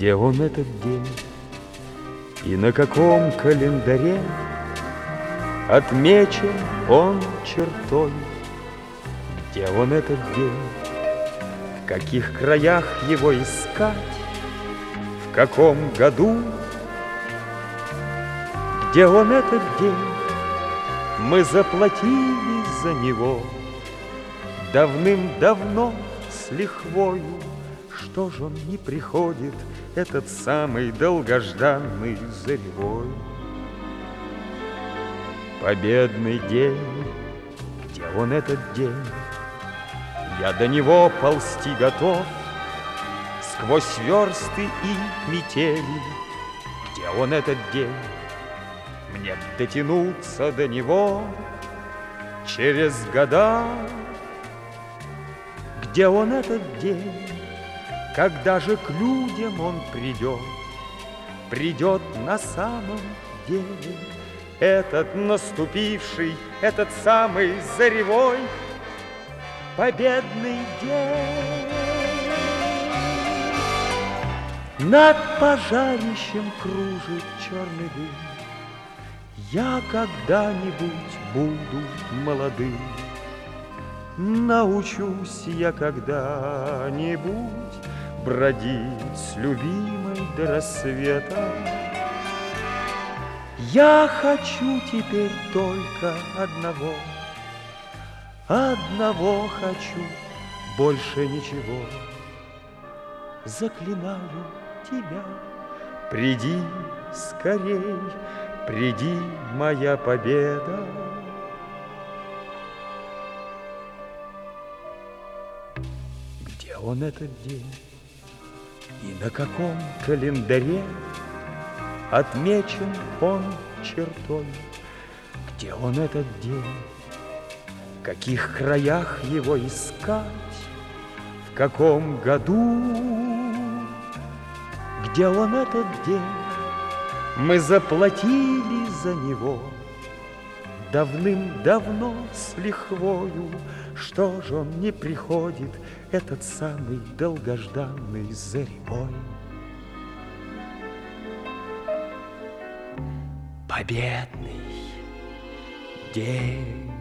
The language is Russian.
Где он этот день и на каком календаре отмечен он чертой? Где он этот день? В каких краях его искать? В каком году? Где он этот день? Мы заплатили за него давным-давно с лихвою. Что ж он не приходит, этот самый долгожданный заревой? Победный день, где он этот день? Я до него ползти готов сквозь версты и метели. Где он этот день? Мне б дотянуться до него через года. Где он этот день? Когда же к людям он придет? Придет на самом деле этот наступивший, этот самый заревой победный день. Над пожарищем кружит черный дым. Я когда-нибудь буду молодым. Научусь я когда-нибудь бродить с любимой до рассвета. Я хочу теперь только одного. Одного хочу, больше ничего. Заклинаю тебя, приди скорей, приди, моя победа. Где он этот день и на каком календаре отмечен он чертой? Где он этот день? В каких краях его искать? В каком году? Где он этот день? Мы заплатили за него давным-давно с лихвою. Что ж он не приходит, этот самый долгожданный заревой? Победный день.